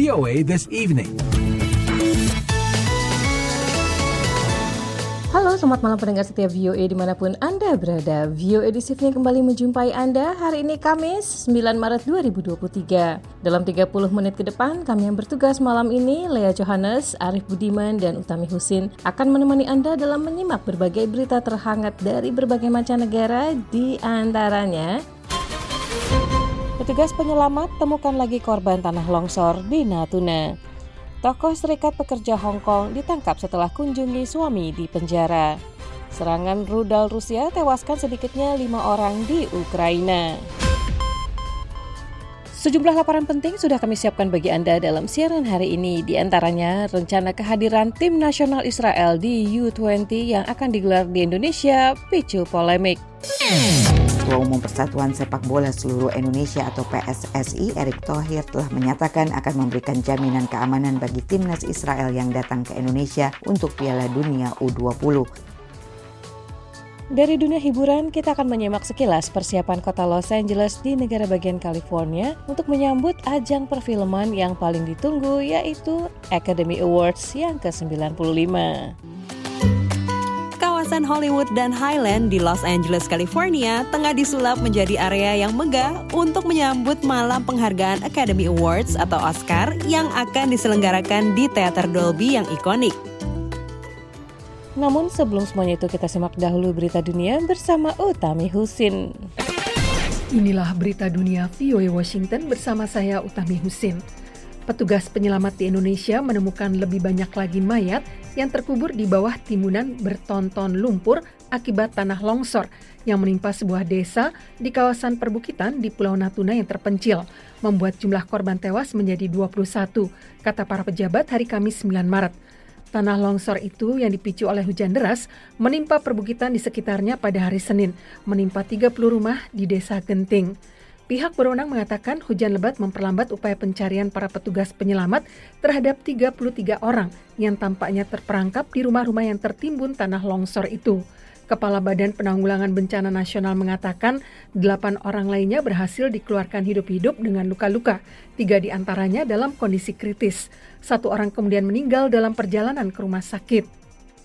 VOA This Evening. Halo, selamat malam pendengar setia VOA dimanapun Anda berada. VOA This Evening kembali menjumpai Anda hari ini Kamis 9 Maret 2023. Dalam 30 menit ke depan, kami yang bertugas malam ini, Lea Johannes, Arif Budiman, dan Utami Husin akan menemani Anda dalam menyimak berbagai berita terhangat dari berbagai mancanegara, di antaranya petugas penyelamat temukan lagi korban tanah longsor di Natuna. Tokoh Serikat Pekerja Hong Kong ditangkap setelah kunjungi suami di penjara. Serangan rudal Rusia tewaskan sedikitnya 5 orang di Ukraina. Sejumlah laporan penting sudah kami siapkan bagi Anda dalam siaran hari ini. Di antaranya rencana kehadiran tim nasional Israel di U20 yang akan digelar di Indonesia picu polemik. Ketua Umum Persatuan Sepak Bola Seluruh Indonesia atau PSSI, Erick Thohir telah menyatakan akan memberikan jaminan keamanan bagi timnas Israel yang datang ke Indonesia untuk Piala Dunia U20. Dari dunia hiburan, kita akan menyimak sekilas persiapan kota Los Angeles di negara bagian California untuk menyambut ajang perfilman yang paling ditunggu, yaitu Academy Awards yang ke-95. Kawasan Hollywood dan Highland di Los Angeles, California tengah disulap menjadi area yang megah untuk menyambut malam penghargaan Academy Awards atau Oscar yang akan diselenggarakan di Teater Dolby yang ikonik. Namun sebelum semuanya itu kita simak dahulu berita dunia bersama Utami Husin. Inilah berita dunia VOA Washington bersama saya Utami Husin. Petugas penyelamat di Indonesia menemukan lebih banyak lagi mayat yang terkubur di bawah timbunan bertonton lumpur akibat tanah longsor yang menimpa sebuah desa di kawasan perbukitan di Pulau Natuna yang terpencil, membuat jumlah korban tewas menjadi 21, kata para pejabat hari Kamis 9 Maret. Tanah longsor itu yang dipicu oleh hujan deras menimpa perbukitan di sekitarnya pada hari Senin, menimpa 30 rumah di desa Genting. Pihak berwenang mengatakan hujan lebat memperlambat upaya pencarian para petugas penyelamat terhadap 33 orang yang tampaknya terperangkap di rumah-rumah yang tertimbun tanah longsor itu. Kepala Badan Penanggulangan Bencana Nasional mengatakan 8 orang lainnya berhasil dikeluarkan hidup-hidup dengan luka-luka, 3 di antaranya dalam kondisi kritis. 1 orang kemudian meninggal dalam perjalanan ke rumah sakit.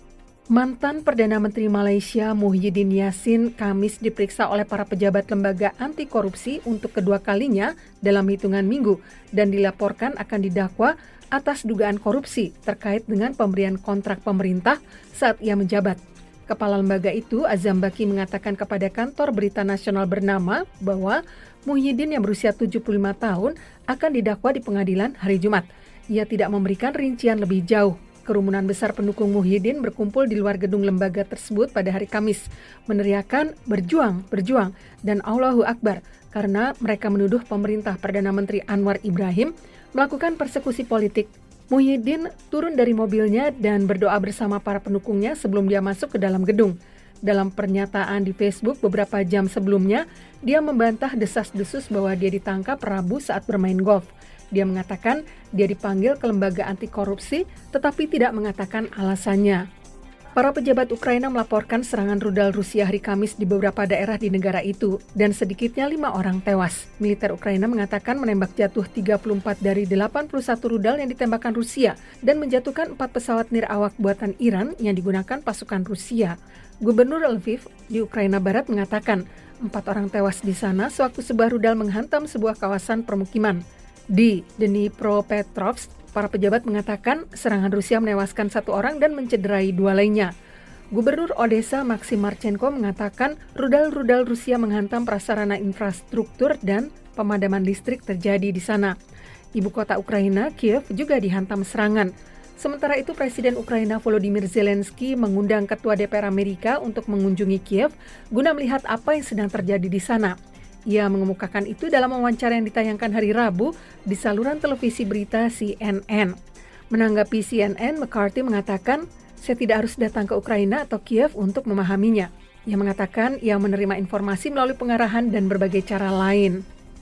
Mantan Perdana Menteri Malaysia Muhyiddin Yassin Kamis diperiksa oleh para pejabat lembaga anti korupsi untuk kedua kalinya dalam hitungan minggu dan dilaporkan akan didakwa atas dugaan korupsi terkait dengan pemberian kontrak pemerintah saat ia menjabat. Kepala lembaga itu, Azam Baki, mengatakan kepada kantor berita nasional bernama bahwa Muhyiddin yang berusia 75 tahun akan didakwa di pengadilan hari Jumat. Ia tidak memberikan rincian lebih jauh. Kerumunan besar pendukung Muhyiddin berkumpul di luar gedung lembaga tersebut pada hari Kamis, meneriakan berjuang, berjuang, dan Allahu Akbar karena mereka menuduh pemerintah Perdana Menteri Anwar Ibrahim melakukan persekusi politik. Muhyiddin turun dari mobilnya dan berdoa bersama para pendukungnya sebelum dia masuk ke dalam gedung. Dalam pernyataan di Facebook beberapa jam sebelumnya, dia membantah desas-desus bahwa dia ditangkap Rabu saat bermain golf. Dia mengatakan dia dipanggil ke lembaga anti korupsi tetapi tidak mengatakan alasannya. Para pejabat Ukraina melaporkan serangan rudal Rusia hari Kamis di beberapa daerah di negara itu dan sedikitnya 5 orang tewas. Militer Ukraina mengatakan menembak jatuh 34 dari 81 rudal yang ditembakkan Rusia dan menjatuhkan 4 pesawat nirawak buatan Iran yang digunakan pasukan Rusia. Gubernur Lviv di Ukraina Barat mengatakan 4 orang tewas di sana sewaktu sebuah rudal menghantam sebuah kawasan permukiman. Di Dnipropetrovsk, para pejabat mengatakan serangan Rusia menewaskan 1 orang dan mencederai 2 lainnya. Gubernur Odessa Maxim Marchenko mengatakan rudal-rudal Rusia menghantam prasarana infrastruktur dan pemadaman listrik terjadi di sana. Ibu kota Ukraina, Kiev, juga dihantam serangan. Sementara itu, Presiden Ukraina Volodymyr Zelensky mengundang Ketua DPR Amerika untuk mengunjungi Kiev guna melihat apa yang sedang terjadi di sana. Ia mengemukakan itu dalam wawancara yang ditayangkan hari Rabu di saluran televisi berita CNN. Menanggapi CNN, McCarthy mengatakan, "Saya tidak harus datang ke Ukraina atau Kiev untuk memahaminya." Ia mengatakan ia menerima informasi melalui pengarahan dan berbagai cara lain.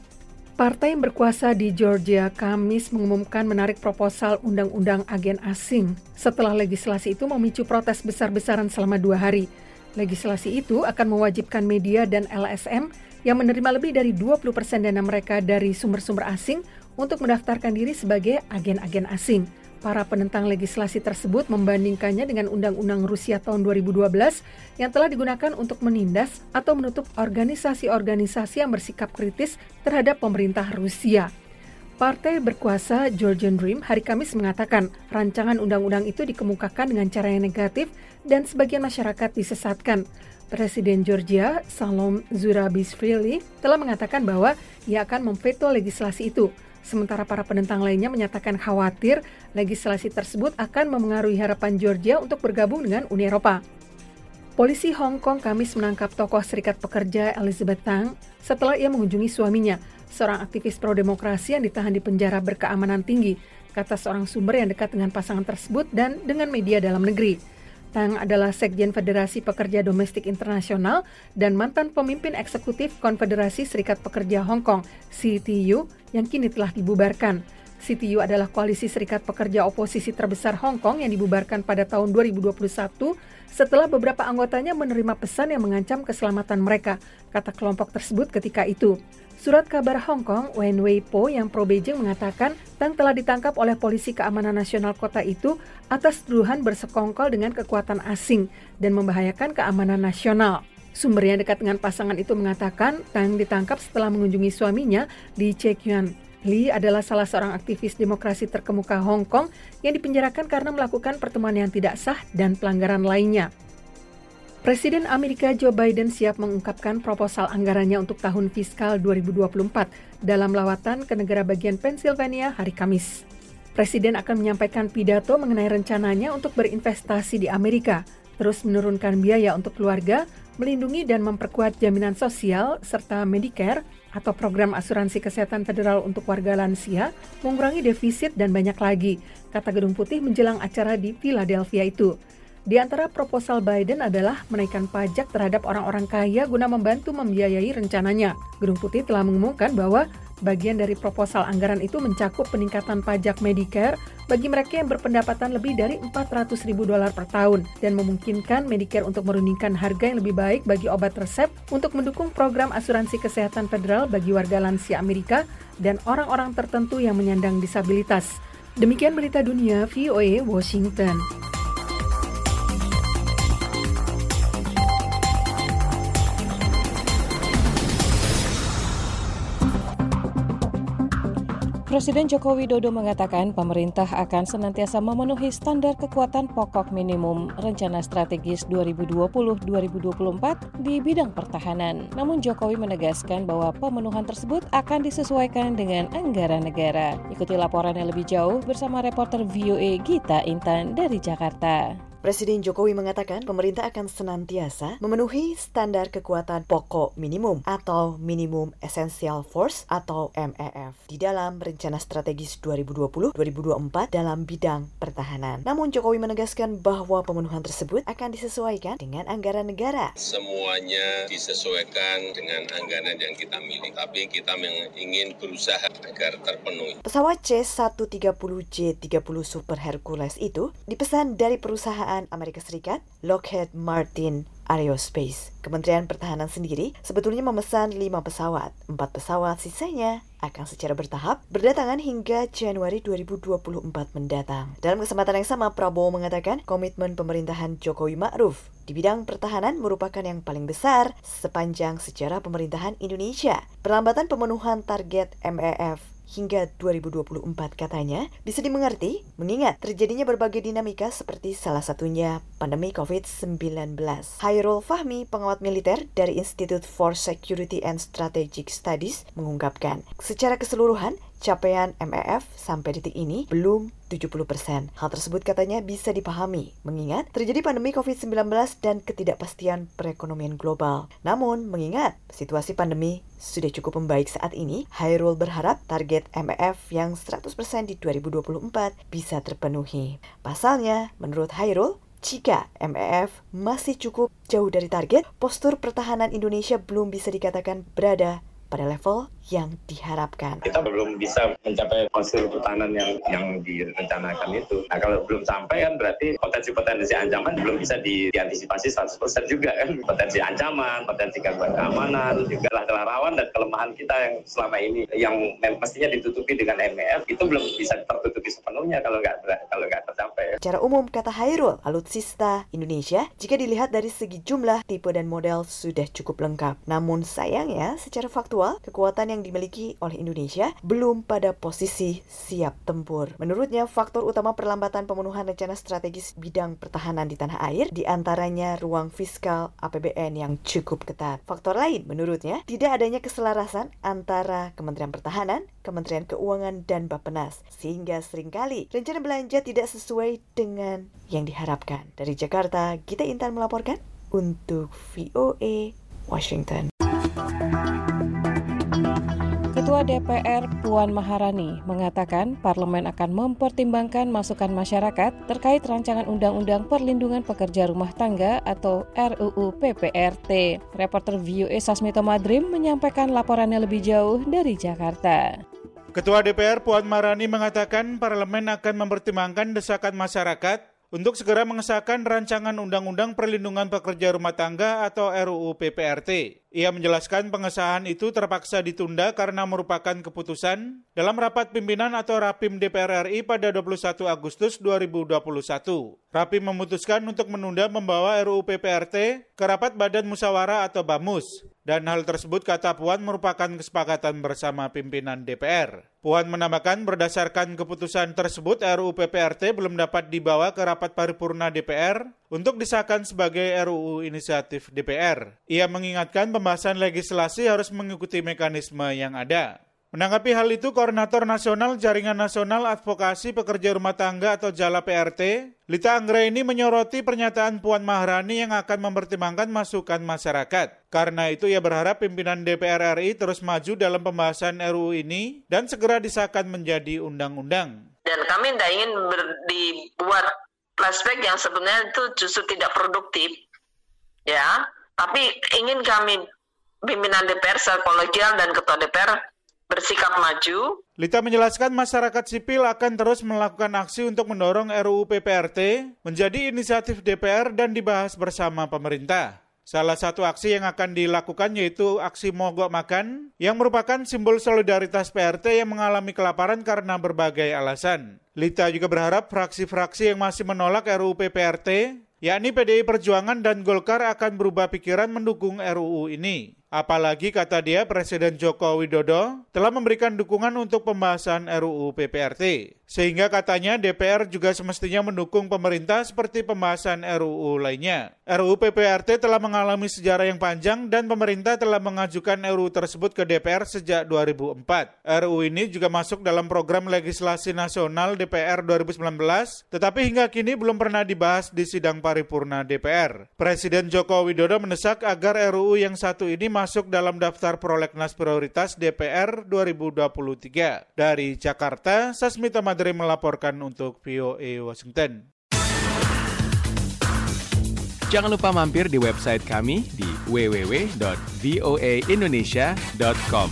Partai yang berkuasa di Georgia Kamis mengumumkan menarik proposal undang-undang agen asing setelah legislasi itu memicu protes besar-besaran selama 2 hari. Legislasi itu akan mewajibkan media dan LSM yang menerima lebih dari 20% dana mereka dari sumber-sumber asing untuk mendaftarkan diri sebagai agen-agen asing. Para penentang legislasi tersebut membandingkannya dengan Undang-Undang Rusia tahun 2012 yang telah digunakan untuk menindas atau menutup organisasi-organisasi yang bersikap kritis terhadap pemerintah Rusia. Partai berkuasa Georgian Dream hari Kamis mengatakan rancangan undang-undang itu dikemukakan dengan cara yang negatif dan sebagian masyarakat disesatkan. Presiden Georgia, Salom Zurabishvili, telah mengatakan bahwa ia akan memveto legislasi itu. Sementara para penentang lainnya menyatakan khawatir legislasi tersebut akan memengaruhi harapan Georgia untuk bergabung dengan Uni Eropa. Polisi Hong Kong Kamis menangkap tokoh Serikat Pekerja Elizabeth Tang setelah ia mengunjungi suaminya, seorang aktivis pro-demokrasi yang ditahan di penjara berkeamanan tinggi, kata seorang sumber yang dekat dengan pasangan tersebut dan dengan media dalam negeri. Tang adalah Sekjen Federasi Pekerja Domestik Internasional dan mantan pemimpin eksekutif Konfederasi Serikat Pekerja Hong Kong, CTU, yang kini telah dibubarkan. CTU adalah koalisi serikat pekerja oposisi terbesar Hong Kong yang dibubarkan pada tahun 2021 setelah beberapa anggotanya menerima pesan yang mengancam keselamatan mereka, kata kelompok tersebut ketika itu. Surat kabar Hong Kong, Wen Wei Po yang pro-Beijing mengatakan Tang telah ditangkap oleh polisi keamanan nasional kota itu atas tuduhan bersekongkol dengan kekuatan asing dan membahayakan keamanan nasional. Sumber yang dekat dengan pasangan itu mengatakan Tang ditangkap setelah mengunjungi suaminya di Chekyuan. Lee adalah salah seorang aktivis demokrasi terkemuka Hong Kong yang dipenjarakan karena melakukan pertemuan yang tidak sah dan pelanggaran lainnya. Presiden Amerika Joe Biden siap mengungkapkan proposal anggarannya untuk tahun fiskal 2024 dalam lawatan ke negara bagian Pennsylvania hari Kamis. Presiden akan menyampaikan pidato mengenai rencananya untuk berinvestasi di Amerika, terus menurunkan biaya untuk keluarga, melindungi dan memperkuat jaminan sosial, serta Medicare atau program asuransi kesehatan federal untuk warga lansia, mengurangi defisit dan banyak lagi, kata Gedung Putih menjelang acara di Philadelphia itu. Di antara proposal Biden adalah menaikkan pajak terhadap orang-orang kaya guna membantu membiayai rencananya. Gedung Putih telah mengumumkan bahwa bagian dari proposal anggaran itu mencakup peningkatan pajak Medicare bagi mereka yang berpendapatan lebih dari $400.000 per tahun dan memungkinkan Medicare untuk menurunkan harga yang lebih baik bagi obat resep untuk mendukung program asuransi kesehatan federal bagi warga lansia Amerika dan orang-orang tertentu yang menyandang disabilitas. Demikian berita dunia VOA Washington. Presiden Joko Widodo mengatakan pemerintah akan senantiasa memenuhi standar kekuatan pokok minimum Rencana Strategis 2020-2024 di bidang pertahanan. Namun Jokowi menegaskan bahwa pemenuhan tersebut akan disesuaikan dengan anggaran negara. Ikuti laporannya lebih jauh bersama reporter VOA Gita Intan dari Jakarta. Presiden Jokowi mengatakan pemerintah akan senantiasa memenuhi standar kekuatan pokok minimum atau Minimum Essential Force atau MEF di dalam Rencana Strategis 2020-2024 dalam bidang pertahanan. Namun Jokowi menegaskan bahwa pemenuhan tersebut akan disesuaikan dengan anggaran negara. Semuanya disesuaikan dengan anggaran yang kita miliki, tapi kita ingin berusaha agar terpenuhi. Pesawat C-130J-30 Super Hercules itu dipesan dari perusahaan Amerika Serikat, Lockheed Martin Aerospace. Kementerian Pertahanan sendiri sebetulnya memesan 5 pesawat. 4 pesawat sisanya akan secara bertahap berdatangan hingga Januari 2024 mendatang. Dalam kesempatan yang sama, Prabowo mengatakan komitmen pemerintahan Jokowi Ma'ruf di bidang pertahanan merupakan yang paling besar sepanjang sejarah pemerintahan Indonesia. Perlambatan pemenuhan target MEF hingga 2024 katanya bisa dimengerti mengingat terjadinya berbagai dinamika seperti salah satunya pandemi COVID-19. Hairul Fahmi, pengamat militer dari Institute for Security and Strategic Studies, mengungkapkan secara keseluruhan capaian MEF sampai detik ini belum 70%. Hal tersebut katanya bisa dipahami mengingat terjadi pandemi COVID-19 dan ketidakpastian perekonomian global. Namun mengingat situasi pandemi sudah cukup membaik saat ini, Hairul berharap target MEF yang 100% di 2024 bisa terpenuhi. Pasalnya, menurut Hairul, jika MEF masih cukup jauh dari target, postur pertahanan Indonesia belum bisa dikatakan berada pada level yang diharapkan. Kita belum bisa mencapai konstruksi pertahanan yang direncanakan itu. Nah, kalau belum sampai kan berarti potensi ancaman belum bisa diantisipasi 100% juga kan. Potensi ancaman, potensi gangguan keamanan, juga lah rawan dan kelemahan kita yang selama ini yang mestinya ditutupi dengan MEF itu belum bisa tertutupi sepenuhnya kalau nggak tercapai. Secara umum, kata Hairul, alutsista Indonesia jika dilihat dari segi jumlah, tipe dan model sudah cukup lengkap. Namun sayangnya, secara faktual, kekuatan yang dimiliki oleh Indonesia belum pada posisi siap tempur. Menurutnya, faktor utama perlambatan pemenuhan rencana strategis bidang pertahanan di tanah air diantaranya ruang fiskal APBN yang cukup ketat. Faktor lain, menurutnya, tidak adanya keselarasan antara Kementerian Pertahanan, Kementerian Keuangan, dan Bappenas, sehingga seringkali rencana belanja tidak sesuai dengan yang diharapkan. Dari Jakarta, Gita Intan melaporkan untuk VOA Washington. Ketua DPR Puan Maharani mengatakan parlemen akan mempertimbangkan masukan masyarakat terkait rancangan Undang-Undang Perlindungan Pekerja Rumah Tangga atau RUU PPRT. Reporter VOA Sasmita Madrim menyampaikan laporannya lebih jauh dari Jakarta. Ketua DPR Puan Maharani mengatakan parlemen akan mempertimbangkan desakan masyarakat untuk segera mengesahkan rancangan Undang-Undang Perlindungan Pekerja Rumah Tangga atau RUU PPRT. Ia menjelaskan pengesahan itu terpaksa ditunda karena merupakan keputusan dalam rapat pimpinan atau Rapim DPR RI pada 21 Agustus 2021. Rapim memutuskan untuk menunda membawa RUU PPRT ke rapat Badan Musyawarah atau BAMUS. Dan hal tersebut kata Puan merupakan kesepakatan bersama pimpinan DPR. Puan menambahkan berdasarkan keputusan tersebut RUU PPRT belum dapat dibawa ke rapat paripurna DPR untuk disahkan sebagai RUU inisiatif DPR. Ia mengingatkan pembahasan legislasi harus mengikuti mekanisme yang ada. Menanggapi hal itu, Koordinator Nasional Jaringan Nasional Advokasi Pekerja Rumah Tangga atau JALA PRT, Lita Anggraini menyoroti pernyataan Puan Maharani yang akan mempertimbangkan masukan masyarakat. Karena itu ia berharap pimpinan DPR RI terus maju dalam pembahasan RUU ini dan segera disahkan menjadi undang-undang. Dan kami tidak ingin dibuat flashback yang sebenarnya itu justru tidak produktif, ya. Tapi ingin kami pimpinan DPR secara kolegial dan ketua DPR bersikap maju. Lita menjelaskan masyarakat sipil akan terus melakukan aksi untuk mendorong RUU PPRT menjadi inisiatif DPR dan dibahas bersama pemerintah. Salah satu aksi yang akan dilakukan yaitu aksi mogok makan yang merupakan simbol solidaritas PRT yang mengalami kelaparan karena berbagai alasan. Lita juga berharap fraksi-fraksi yang masih menolak RUU PPRT, yakni PDI Perjuangan dan Golkar akan berubah pikiran mendukung RUU ini. Apalagi kata dia Presiden Joko Widodo telah memberikan dukungan untuk pembahasan RUU PPRT. Sehingga katanya DPR juga semestinya mendukung pemerintah seperti pembahasan RUU lainnya. RUU PPRT telah mengalami sejarah yang panjang dan pemerintah telah mengajukan RUU tersebut ke DPR sejak 2004. RUU ini juga masuk dalam program legislasi nasional DPR 2019, tetapi hingga kini belum pernah dibahas di sidang paripurna DPR. Presiden Joko Widodo mendesak agar RUU yang satu ini masuk dalam daftar prolegnas prioritas DPR 2023. Dari Jakarta, Sasmita Madrim melaporkan untuk VOA Washington. Jangan lupa mampir di website kami di www.voaindonesia.com.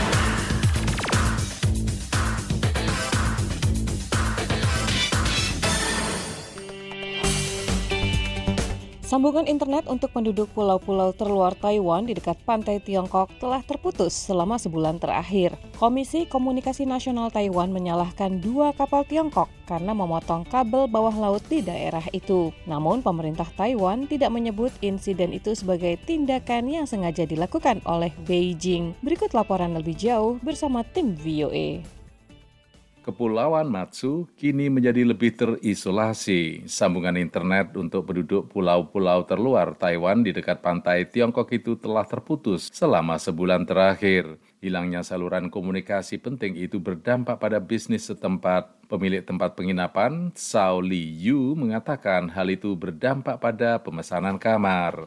Sambungan internet untuk penduduk pulau-pulau terluar Taiwan di dekat pantai Tiongkok telah terputus selama sebulan terakhir. Komisi Komunikasi Nasional Taiwan menyalahkan 2 kapal Tiongkok karena memotong kabel bawah laut di daerah itu. Namun pemerintah Taiwan tidak menyebut insiden itu sebagai tindakan yang sengaja dilakukan oleh Beijing. Berikut laporan lebih jauh bersama tim VOA. Kepulauan Matsu kini menjadi lebih terisolasi. Sambungan internet untuk penduduk pulau-pulau terluar Taiwan di dekat pantai Tiongkok itu telah terputus selama sebulan terakhir. Hilangnya saluran komunikasi penting itu berdampak pada bisnis setempat. Pemilik tempat penginapan, Sao Li Yu, mengatakan hal itu berdampak pada pemesanan kamar.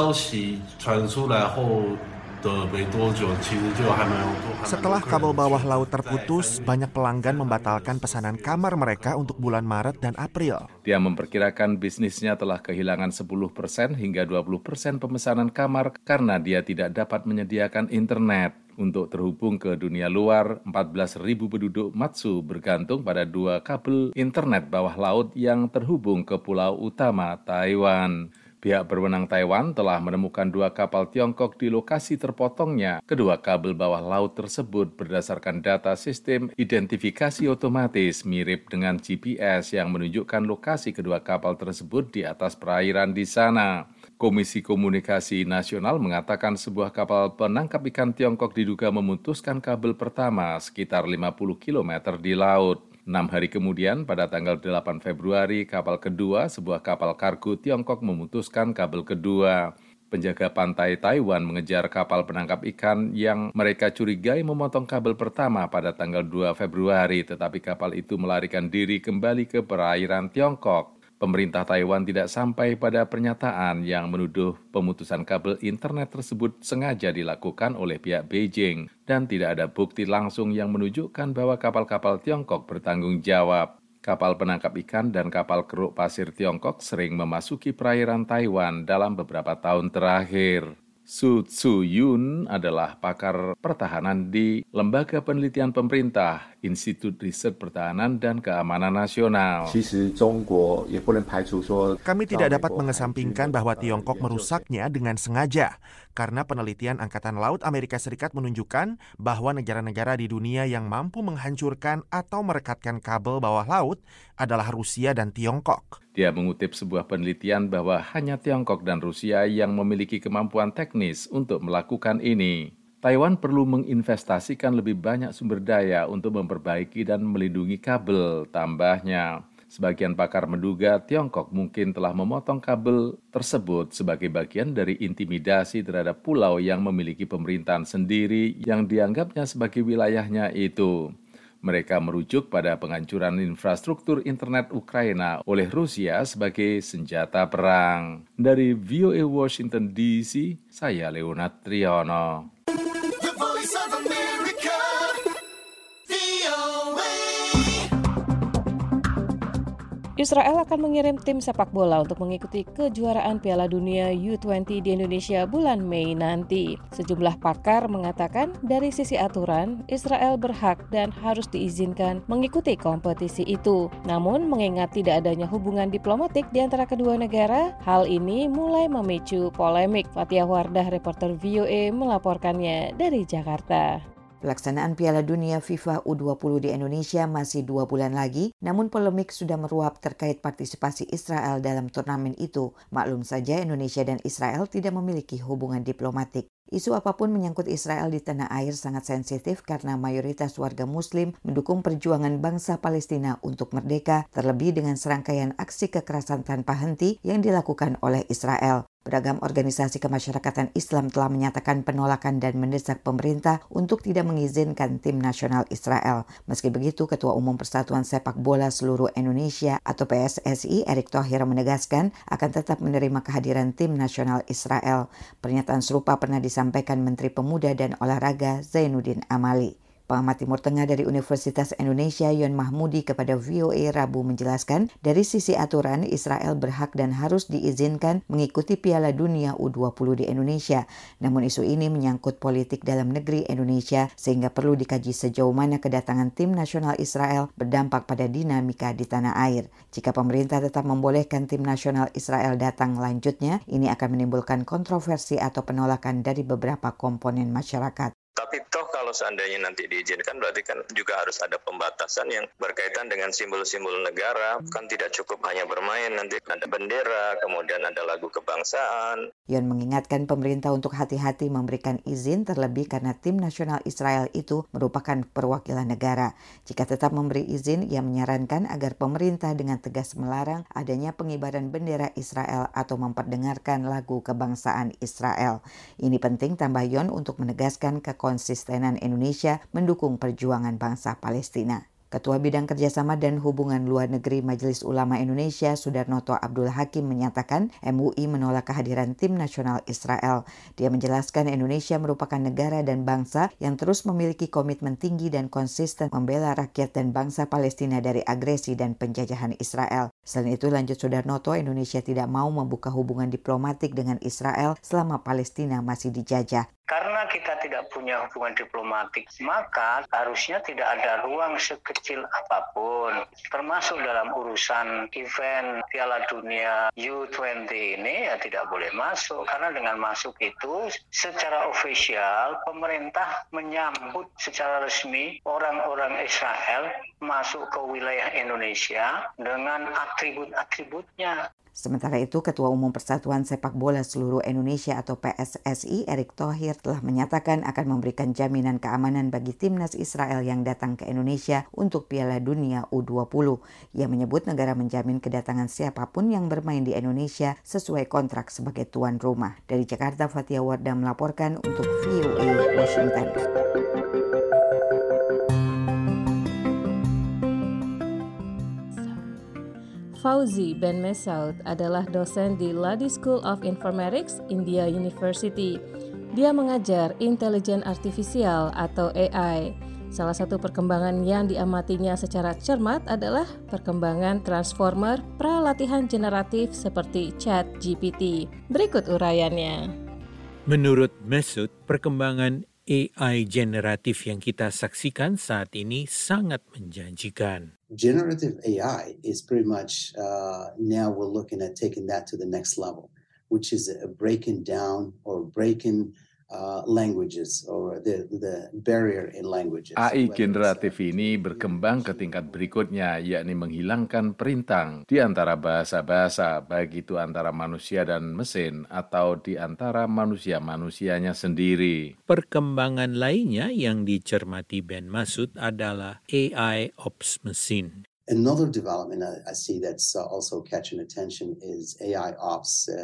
Setelah kabel bawah laut terputus, banyak pelanggan membatalkan pesanan kamar mereka untuk bulan Maret dan April. Dia memperkirakan bisnisnya telah kehilangan 10% hingga 20% pemesanan kamar karena dia tidak dapat menyediakan internet. Untuk terhubung ke dunia luar, 14.000 penduduk Matsu bergantung pada 2 kabel internet bawah laut yang terhubung ke pulau utama Taiwan. Pihak berwenang Taiwan telah menemukan 2 kapal Tiongkok di lokasi terpotongnya kedua kabel bawah laut tersebut berdasarkan data sistem identifikasi otomatis mirip dengan GPS yang menunjukkan lokasi kedua kapal tersebut di atas perairan di sana. Komisi Komunikasi Nasional mengatakan sebuah kapal penangkap ikan Tiongkok diduga memutuskan kabel pertama sekitar 50 km di laut. 6 hari kemudian, pada tanggal 8 Februari, kapal kedua, sebuah kapal kargo Tiongkok memutuskan kabel kedua. Penjaga pantai Taiwan mengejar kapal penangkap ikan yang mereka curigai memotong kabel pertama pada tanggal 2 Februari, tetapi kapal itu melarikan diri kembali ke perairan Tiongkok. Pemerintah Taiwan tidak sampai pada pernyataan yang menuduh pemutusan kabel internet tersebut sengaja dilakukan oleh pihak Beijing dan tidak ada bukti langsung yang menunjukkan bahwa kapal-kapal Tiongkok bertanggung jawab. Kapal penangkap ikan dan kapal keruk pasir Tiongkok sering memasuki perairan Taiwan dalam beberapa tahun terakhir. Su Tzu-yun adalah pakar pertahanan di Lembaga Penelitian Pemerintah, Institut Riset Pertahanan dan Keamanan Nasional. Kami tidak dapat mengesampingkan bahwa Tiongkok merusaknya dengan sengaja, karena penelitian Angkatan Laut Amerika Serikat menunjukkan bahwa negara-negara di dunia yang mampu menghancurkan atau merekatkan kabel bawah laut adalah Rusia dan Tiongkok. Dia mengutip sebuah penelitian bahwa hanya Tiongkok dan Rusia yang memiliki kemampuan teknis untuk melakukan ini. Taiwan perlu menginvestasikan lebih banyak sumber daya untuk memperbaiki dan melindungi kabel, tambahnya. Sebagian pakar menduga Tiongkok mungkin telah memotong kabel tersebut sebagai bagian dari intimidasi terhadap pulau yang memiliki pemerintahan sendiri yang dianggapnya sebagai wilayahnya itu. Mereka merujuk pada penghancuran infrastruktur internet Ukraina oleh Rusia sebagai senjata perang. Dari VOA Washington DC, saya Leonard Triono. Israel akan mengirim tim sepak bola untuk mengikuti kejuaraan Piala Dunia U20 di Indonesia bulan Mei nanti. Sejumlah pakar mengatakan dari sisi aturan, Israel berhak dan harus diizinkan mengikuti kompetisi itu. Namun, mengingat tidak adanya hubungan diplomatik di antara kedua negara, hal ini mulai memicu polemik. Fathia Wardah, reporter VOA, melaporkannya dari Jakarta. Pelaksanaan Piala Dunia FIFA U20 di Indonesia masih 2 bulan lagi, namun polemik sudah meruap terkait partisipasi Israel dalam turnamen itu. Maklum saja Indonesia dan Israel tidak memiliki hubungan diplomatik. Isu apapun menyangkut Israel di tanah air sangat sensitif karena mayoritas warga Muslim mendukung perjuangan bangsa Palestina untuk merdeka, terlebih dengan serangkaian aksi kekerasan tanpa henti yang dilakukan oleh Israel. Beragam organisasi kemasyarakatan Islam telah menyatakan penolakan dan mendesak pemerintah untuk tidak mengizinkan tim nasional Israel. Meski begitu, Ketua Umum Persatuan Sepak Bola Seluruh Indonesia atau PSSI, Erick Thohir menegaskan akan tetap menerima kehadiran tim nasional Israel. Pernyataan serupa pernah disampaikan Menteri Pemuda dan Olahraga Zainuddin Amali. Pengamat Timur Tengah dari Universitas Indonesia Yon Mahmudi kepada VOA Rabu menjelaskan, dari sisi aturan Israel berhak dan harus diizinkan mengikuti Piala Dunia U20 di Indonesia. Namun isu ini menyangkut politik dalam negeri Indonesia sehingga perlu dikaji sejauh mana kedatangan tim nasional Israel berdampak pada dinamika di tanah air. Jika pemerintah tetap membolehkan tim nasional Israel datang lanjutnya, ini akan menimbulkan kontroversi atau penolakan dari beberapa komponen masyarakat. Tapi toh kalau seandainya nanti diizinkan berarti kan juga harus ada pembatasan yang berkaitan dengan simbol-simbol negara. Kan tidak cukup hanya bermain, nanti ada bendera, kemudian ada lagu kebangsaan. Yon mengingatkan pemerintah untuk hati-hati memberikan izin terlebih karena tim nasional Israel itu merupakan perwakilan negara. Jika tetap memberi izin, ia menyarankan agar pemerintah dengan tegas melarang adanya pengibaran bendera Israel atau memperdengarkan lagu kebangsaan Israel. Ini penting, tambah Yon, untuk menegaskan kekonsistenan Indonesia mendukung perjuangan bangsa Palestina. Ketua Bidang Kerjasama dan Hubungan Luar Negeri Majelis Ulama Indonesia, Sudarnoto Abdul Hakim, menyatakan MUI menolak kehadiran tim nasional Israel. Dia menjelaskan Indonesia merupakan negara dan bangsa yang terus memiliki komitmen tinggi dan konsisten membela rakyat dan bangsa Palestina dari agresi dan penjajahan Israel. Selain itu, lanjut Sudarnoto, Indonesia tidak mau membuka hubungan diplomatik dengan Israel selama Palestina masih dijajah. Karena kita tidak punya hubungan diplomatik, maka harusnya tidak ada ruang sekecil apapun, termasuk dalam urusan event Piala Dunia U20 ini ya tidak boleh masuk. Karena dengan masuk itu secara ofisial pemerintah menyambut secara resmi orang-orang Israel masuk ke wilayah Indonesia dengan atribut-atributnya. Sementara itu, Ketua Umum Persatuan Sepak Bola Seluruh Indonesia atau PSSI, Erick Thohir, telah menyatakan akan memberikan jaminan keamanan bagi timnas Israel yang datang ke Indonesia untuk Piala Dunia U20. Ia menyebut negara menjamin kedatangan siapapun yang bermain di Indonesia sesuai kontrak sebagai tuan rumah. Dari Jakarta, Fatia Wardah melaporkan untuk VOA Washington. Fauzi Ben Mesaud adalah dosen di Ladi School of Informatics, India University. Dia mengajar intelijen artifisial atau AI. Salah satu perkembangan yang diamatinya secara cermat adalah perkembangan transformer pralatihan generatif seperti ChatGPT. Berikut uraiannya. Menurut Mesaud, perkembangan AI generatif yang kita saksikan saat ini sangat menjanjikan. Generative AI is pretty much now we're looking at taking that to the next level, which is breaking down or breaking languages or the barrier in languages. AI generatif ini berkembang ke tingkat berikutnya, yakni menghilangkan perintang di antara bahasa-bahasa, baik itu antara manusia dan mesin atau di antara manusia-manusianya sendiri. Perkembangan lainnya yang dicermati Ben Mesaud adalah AI Ops Machine. Another development I see that's also catching attention is AI Ops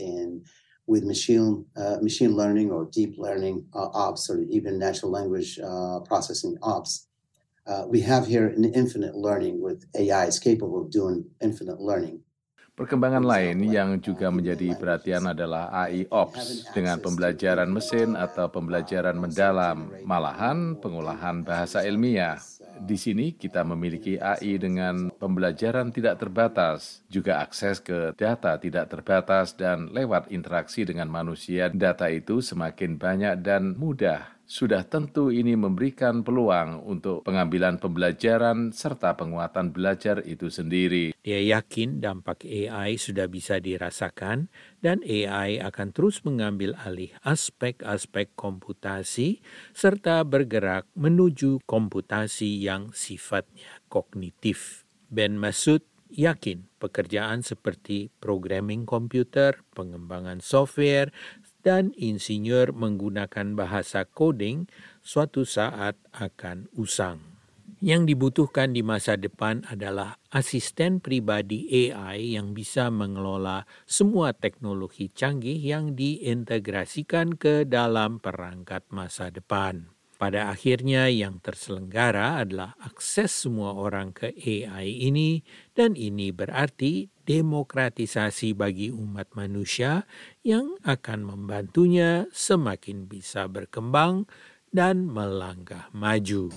with machine learning or deep learning ops or even natural language processing ops. We have here an infinite learning with AI is capable of doing infinite learning. Perkembangan lain yang juga menjadi perhatian adalah AI Ops dengan pembelajaran mesin atau pembelajaran mendalam, malahan pengolahan bahasa ilmiah. Di sini kita memiliki AI dengan pembelajaran tidak terbatas, juga akses ke data tidak terbatas, dan lewat interaksi dengan manusia, data itu semakin banyak dan mudah. Sudah tentu ini memberikan peluang untuk pengambilan pembelajaran serta penguatan belajar itu sendiri. Dia yakin dampak AI sudah bisa dirasakan dan AI akan terus mengambil alih aspek-aspek komputasi serta bergerak menuju komputasi yang sifatnya kognitif. Ben Mesaud yakin pekerjaan seperti programming komputer, pengembangan software, dan insinyur menggunakan bahasa coding suatu saat akan usang. Yang dibutuhkan di masa depan adalah asisten pribadi AI yang bisa mengelola semua teknologi canggih yang diintegrasikan ke dalam perangkat masa depan. Pada akhirnya yang terselenggara adalah akses semua orang ke AI ini, dan ini berarti demokratisasi bagi umat manusia yang akan membantunya semakin bisa berkembang dan melangkah maju.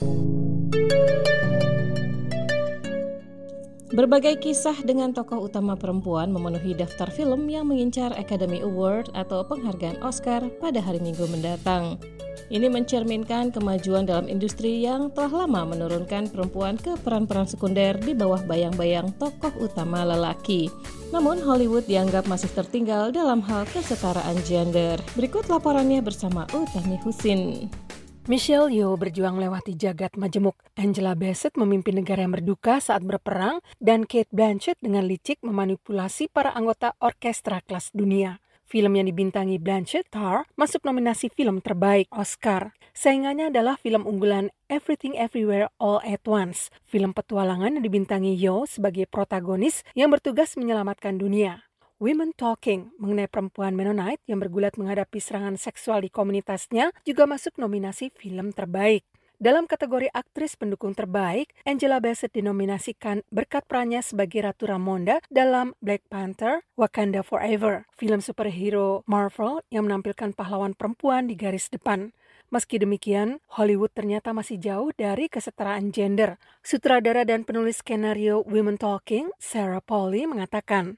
Berbagai kisah dengan tokoh utama perempuan memenuhi daftar film yang mengincar Academy Award atau penghargaan Oscar pada hari Minggu mendatang. Ini mencerminkan kemajuan dalam industri yang telah lama menurunkan perempuan ke peran-peran sekunder di bawah bayang-bayang tokoh utama lelaki. Namun Hollywood dianggap masih tertinggal dalam hal kesetaraan gender. Berikut laporannya bersama Utami Husin. Michelle Yeoh berjuang lewati jagat majemuk. Angela Bassett memimpin negara yang berduka saat berperang, dan Cate Blanchett dengan licik memanipulasi para anggota orkestra kelas dunia. Film yang dibintangi Blanchett, Tar, masuk nominasi film terbaik Oscar. Saingannya adalah film unggulan Everything Everywhere All at Once, film petualangan yang dibintangi Yeoh sebagai protagonis yang bertugas menyelamatkan dunia. Women Talking mengenai perempuan Mennonite yang bergulat menghadapi serangan seksual di komunitasnya juga masuk nominasi film terbaik. Dalam kategori aktris pendukung terbaik, Angela Bassett dinominasikan berkat perannya sebagai Ratu Ramonda dalam Black Panther, Wakanda Forever, film superhero Marvel yang menampilkan pahlawan perempuan di garis depan. Meski demikian, Hollywood ternyata masih jauh dari kesetaraan gender. Sutradara dan penulis skenario Women Talking, Sarah Polley, mengatakan,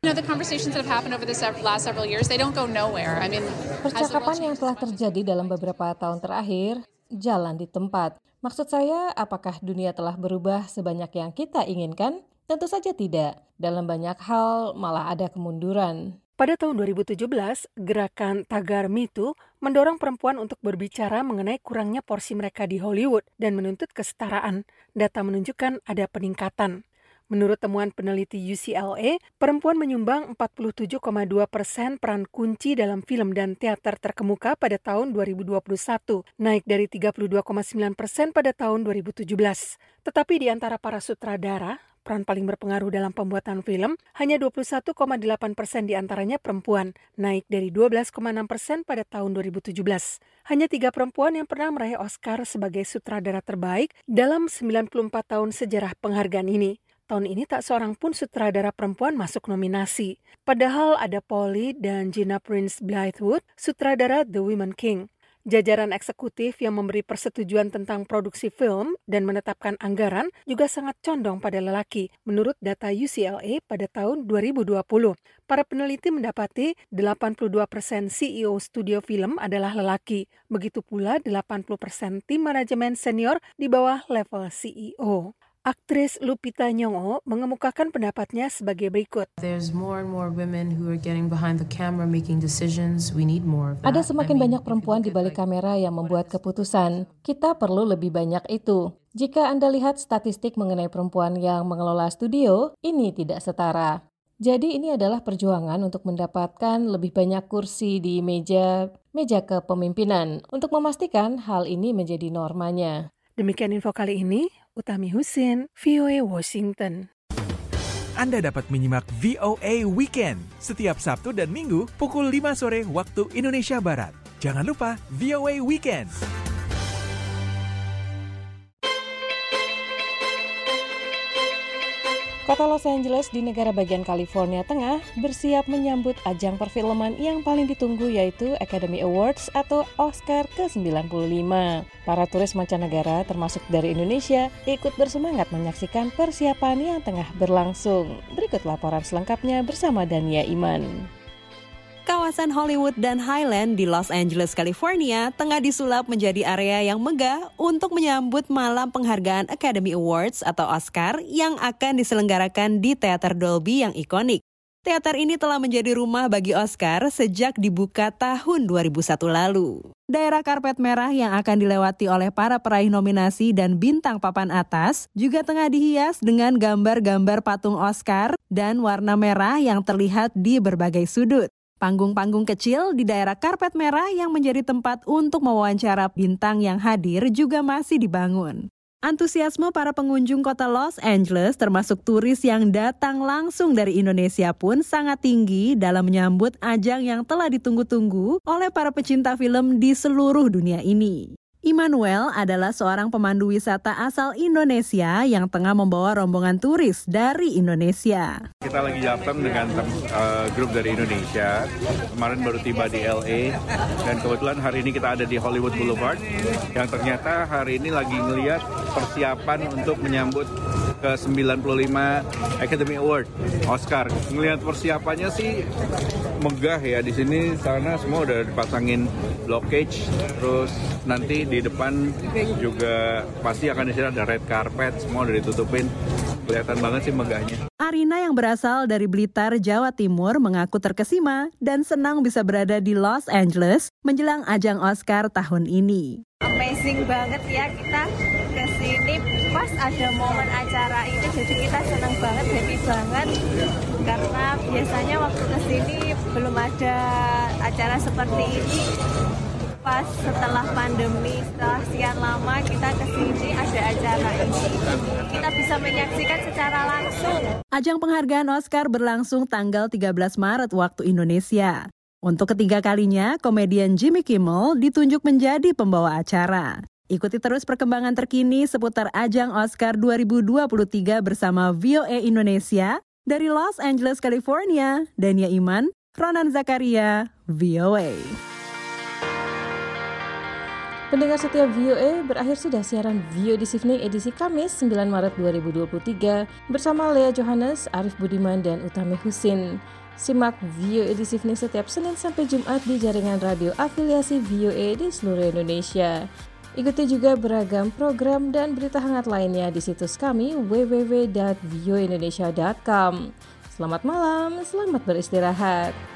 percakapan yang telah terjadi dalam beberapa tahun terakhir jalan di tempat. Maksud saya, apakah dunia telah berubah sebanyak yang kita inginkan? Tentu saja tidak. Dalam banyak hal malah ada kemunduran. Pada tahun 2017, gerakan Tagar Me Too mendorong perempuan untuk berbicara mengenai kurangnya porsi mereka di Hollywood dan menuntut kesetaraan. Data menunjukkan ada peningkatan. Menurut temuan peneliti UCLA, perempuan menyumbang 47,2% peran kunci dalam film dan teater terkemuka pada tahun 2021, naik dari 32,9% pada tahun 2017. Tetapi di antara para sutradara, peran paling berpengaruh dalam pembuatan film, hanya 21,8% diantaranya perempuan, naik dari 12,6% pada tahun 2017. Hanya 3 perempuan yang pernah meraih Oscar sebagai sutradara terbaik dalam 94 tahun sejarah penghargaan ini. Tahun ini tak seorang pun sutradara perempuan masuk nominasi. Padahal ada Polly dan Gina Prince Bythewood, sutradara The Women King. Jajaran eksekutif yang memberi persetujuan tentang produksi film dan menetapkan anggaran juga sangat condong pada lelaki, menurut data UCLA pada tahun 2020. Para peneliti mendapati 82% CEO studio film adalah lelaki. Begitu pula 80% tim manajemen senior di bawah level CEO. Aktris Lupita Nyong'o mengemukakan pendapatnya sebagai berikut. Ada semakin banyak perempuan di balik kamera yang membuat keputusan. Kita perlu lebih banyak itu. Jika Anda lihat statistik mengenai perempuan yang mengelola studio, ini tidak setara. Jadi ini adalah perjuangan untuk mendapatkan lebih banyak kursi di meja kepemimpinan untuk memastikan hal ini menjadi normanya. Demikian info kali ini, Utami Husin, VOA Washington. Anda dapat menyimak VOA Weekend setiap Sabtu dan Minggu pukul 5 sore waktu Indonesia Barat. Jangan lupa VOA Weekend. Kota Los Angeles di negara bagian California Tengah bersiap menyambut ajang perfilman yang paling ditunggu yaitu Academy Awards atau Oscar ke-95. Para turis mancanegara termasuk dari Indonesia ikut bersemangat menyaksikan persiapan yang tengah berlangsung. Berikut laporan selengkapnya bersama Dania Iman. Kawasan Hollywood dan Highland di Los Angeles, California tengah disulap menjadi area yang megah untuk menyambut malam penghargaan Academy Awards atau Oscar yang akan diselenggarakan di Teater Dolby yang ikonik. Teater ini telah menjadi rumah bagi Oscar sejak dibuka tahun 2001 lalu. Daerah karpet merah yang akan dilewati oleh para peraih nominasi dan bintang papan atas juga tengah dihias dengan gambar-gambar patung Oscar dan warna merah yang terlihat di berbagai sudut. Panggung-panggung kecil di daerah karpet merah yang menjadi tempat untuk mewawancara bintang yang hadir juga masih dibangun. Antusiasme para pengunjung kota Los Angeles termasuk turis yang datang langsung dari Indonesia pun sangat tinggi dalam menyambut ajang yang telah ditunggu-tunggu oleh para pecinta film di seluruh dunia ini. Immanuel adalah seorang pemandu wisata asal Indonesia yang tengah membawa rombongan turis dari Indonesia. Kita lagi datang dengan grup dari Indonesia. Kemarin baru tiba di LA dan kebetulan hari ini kita ada di Hollywood Boulevard yang ternyata hari ini lagi ngelihat persiapan untuk menyambut ke-95 Academy Award Oscar. Ngelihat persiapannya sih megah ya, di sini sana semua udah dipasangin blockage, terus nanti di depan juga pasti akan disini ada red carpet, semua udah ditutupin. Kelihatan banget sih megahnya. Arina yang berasal dari Blitar, Jawa Timur mengaku terkesima dan senang bisa berada di Los Angeles menjelang ajang Oscar tahun ini. Amazing banget ya, kita kesini pas ada momen acara ini, jadi kita senang banget, happy banget. Karena biasanya waktu kesini belum ada acara seperti ini. Pas setelah pandemi, setelah sekian lama kita kesini ada acara ini. Kita bisa menyaksikan secara langsung. Ajang penghargaan Oscar berlangsung tanggal 13 Maret waktu Indonesia. Untuk ketiga kalinya, komedian Jimmy Kimmel ditunjuk menjadi pembawa acara. Ikuti terus perkembangan terkini seputar ajang Oscar 2023 bersama VOA Indonesia dari Los Angeles, California. Dania Iman, Ronan Zakaria, VOA. Pendengar setia VOA, berakhir sudah siaran VOA di Evening edisi Kamis 9 Maret 2023 bersama Lea Johannes, Arif Budiman, dan Utami Husin. Simak VOA di Evening setiap Senin sampai Jumat di jaringan radio afiliasi VOA di seluruh Indonesia. Ikuti juga beragam program dan berita hangat lainnya di situs kami www.voaindonesia.com. Selamat malam, selamat beristirahat.